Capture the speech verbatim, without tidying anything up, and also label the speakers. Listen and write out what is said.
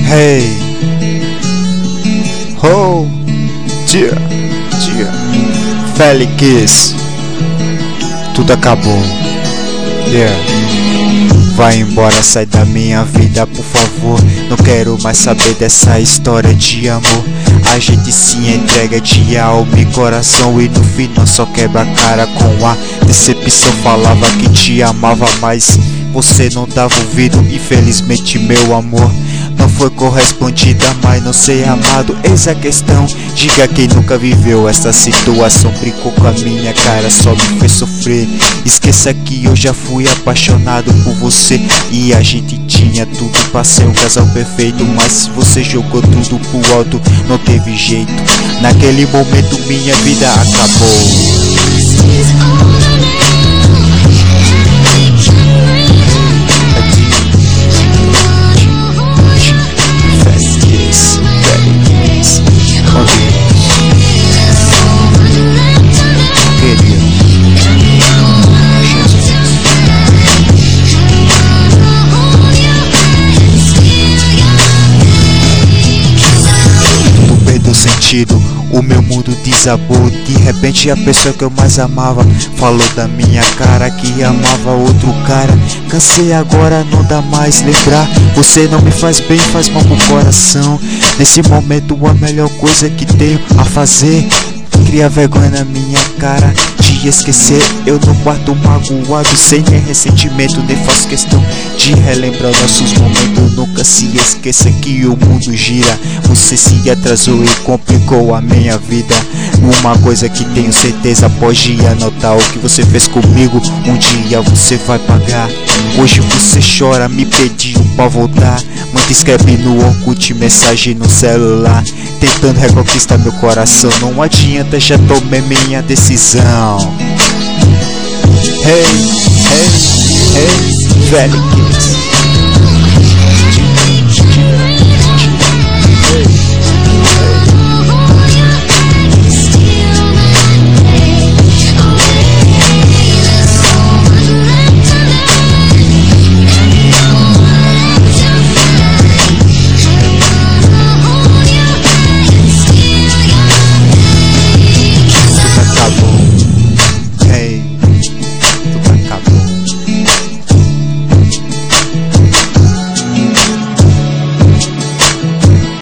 Speaker 1: Hey, oh, dia, dia, Félix, tudo acabou. Yeah. Vai embora, sai da minha vida, por favor. Não quero mais saber dessa história de amor. A gente se entrega de alma e coração, e no final só quebra a cara com a decepção. Falava que te amava, mas você não dava ouvido. Infelizmente meu amor não foi correspondida, mas não ser amado, eis a questão. Diga quem nunca viveu essa situação. Brincou com a minha cara, só me fez sofrer. Esqueça que eu já fui apaixonado por você, e a gente tinha tudo pra ser um casal perfeito. Mas você jogou tudo pro alto, não teve jeito. Naquele momento minha vida acabou. O meu mundo desabou. De repente a pessoa que eu mais amava falou da minha cara que amava outro cara. Cansei agora, não dá mais lembrar. Você não me faz bem, faz mal pro coração. Nesse momento a melhor coisa que tenho a fazer, cria vergonha na minha cara de esquecer. Eu no quarto magoado, sem nem ressentimento, nem faço questão de relembrar nossos momentos. Nunca se esqueça que o mundo gira. Você se atrasou e complicou a minha vida. Uma coisa que tenho certeza, pode anotar: o que você fez comigo, um dia você vai pagar. Hoje você chora, me pediu pra voltar. Manda escreve no Orkut, mensagem no celular, tentando reconquistar meu coração. Não adianta, já tomei minha decisão. Hey, hey, hey, Félix.